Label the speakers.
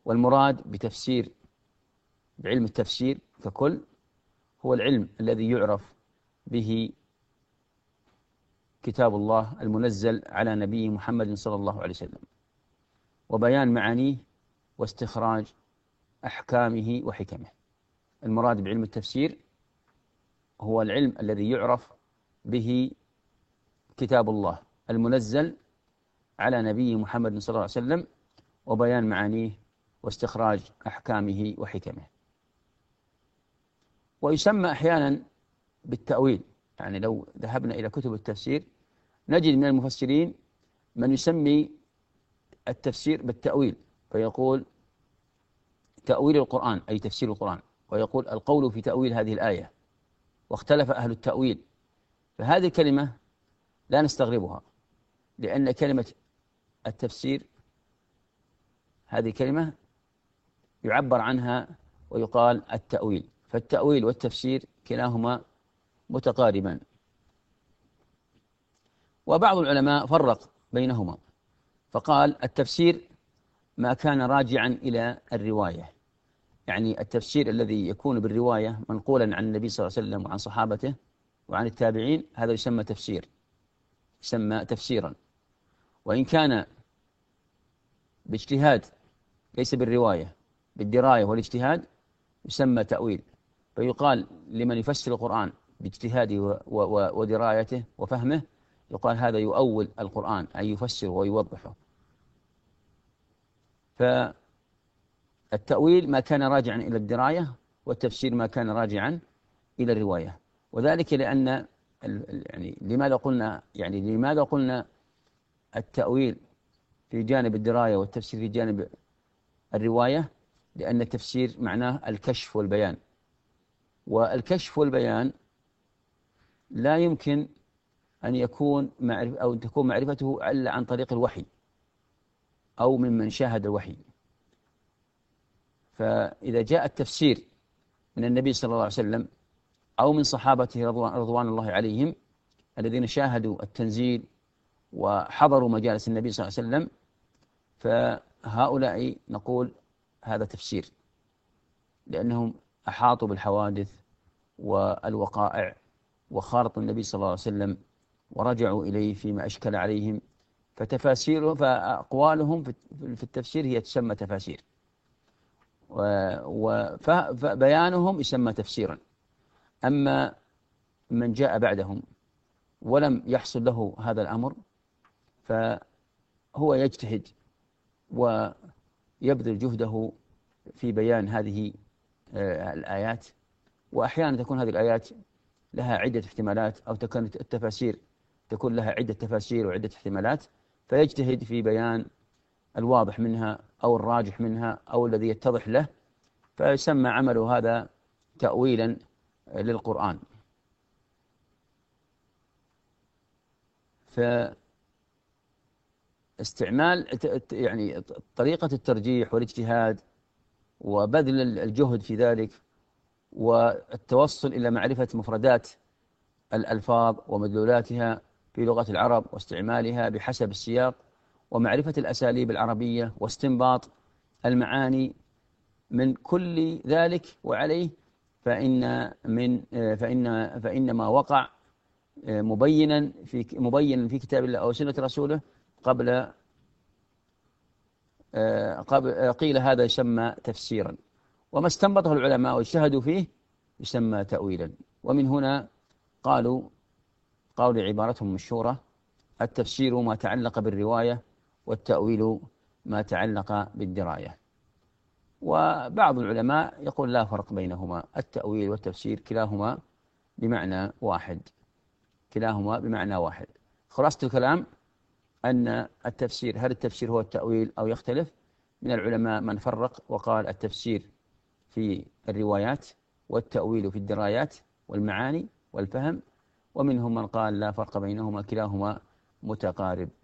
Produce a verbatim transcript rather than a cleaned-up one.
Speaker 1: والمراد بتفسير بعلم التفسير ككل هو العلم الذي يعرف به كتاب الله المنزل على نبي محمد صلى الله عليه وسلم، وبيان معانيه واستخراج أحكامه وحكمه. المراد بعلم التفسير هو العلم الذي يعرف به كتاب الله المنزل على نبي محمد صلى الله عليه وسلم، وبيان معانيه واستخراج أحكامه وحكمه. ويسمى أحيانا بالتأويل، يعني لو ذهبنا إلى كتب التفسير نجد من المفسرين من يسمي التفسير بالتأويل، فيقول تأويل القرآن أي تفسير القرآن، ويقول القول في تأويل هذه الآية، واختلف أهل التأويل. فهذه الكلمة لا نستغربها، لأن كلمة التفسير هذه كلمة يعبر عنها ويقال التأويل، فالتأويل والتفسير كلاهما متقاربان. وبعض العلماء فرق بينهما فقال التفسير ما كان راجعا إلى الرواية، يعني التفسير الذي يكون بالرواية منقولا عن النبي صلى الله عليه وسلم وعن صحابته وعن التابعين، هذا يسمى تفسير، يسمى تفسيرا. وإن كان باجتهاد ليس بالرواية، بالدراية والاجتهاد، يسمى تأويل. فيقال لمن يفسر القرآن باجتهاده ودرايته وفهمه، يقال هذا يؤول القرآن، أي يفسر ويوضحه. فالتأويل ما كان راجعا إلى الدراية، والتفسير ما كان راجعا إلى الرواية. وذلك لأن يعني لماذا قلنا يعني لماذا قلنا التأويل في جانب الدراية والتفسير في جانب الرواية؟ لأن التفسير معناه الكشف والبيان، والكشف والبيان لا يمكن أن يكون معرفة أو تكون معرفته إلا عن طريق الوحي أو ممن شاهد الوحي. فإذا جاء التفسير من النبي صلى الله عليه وسلم أو من صحابته رضوان الله عليهم الذين شاهدوا التنزيل وحضروا مجالس النبي صلى الله عليه وسلم، فهؤلاء نقول هذا تفسير، لأنهم أحاطوا بالحوادث والوقائع وخارطوا النبي صلى الله عليه وسلم ورجعوا إليه فيما أشكل عليهم، فتفاسيره فأقوالهم في التفسير هي تسمى تفاسير، وبيانهم يسمى تفسيرا. أما من جاء بعدهم ولم يحصل له هذا الأمر فهو يجتهد ويبذل جهده في بيان هذه الآيات، وأحيانا تكون هذه الآيات لها عدة احتمالات، أو تكون التفاسير تكون لها عدة تفاسير وعدة احتمالات، فيجتهد في بيان الواضح منها أو الراجح منها أو الذي يتضح له، فيسمى عمله هذا تأويلا للقرآن. فاستعمال يعني طريقة الترجيح والاجتهاد وبذل الجهد في ذلك والتوصل إلى معرفة مفردات الألفاظ ومدلولاتها في لغة العرب واستعمالها بحسب السياق، ومعرفة الأساليب العربية واستنباط المعاني من كل ذلك وعليه، فإن من فإن فإنما وقع مبينا في مبينا في كتاب الله أو سنة رسوله قبل قبل قيل هذا يسمى تفسيرا، وما استنبطه العلماء واجتهدوا فيه يسمى تأويلا. ومن هنا قالوا قالوا عبارتهم المشهورة: التفسير ما تعلق بالرواية، والتأويل ما تعلق بالدراية. وبعض العلماء يقول لا فرق بينهما، التأويل والتفسير كلاهما بمعنى واحد، كلاهما بمعنى واحد. خلاصة الكلام أن التفسير، هل التفسير هو التأويل أو يختلف؟ من العلماء من فرق وقال التفسير في الروايات والتأويل في الدرايات والمعاني والفهم، ومنهم من قال لا فرق بينهما، كلاهما متقارب.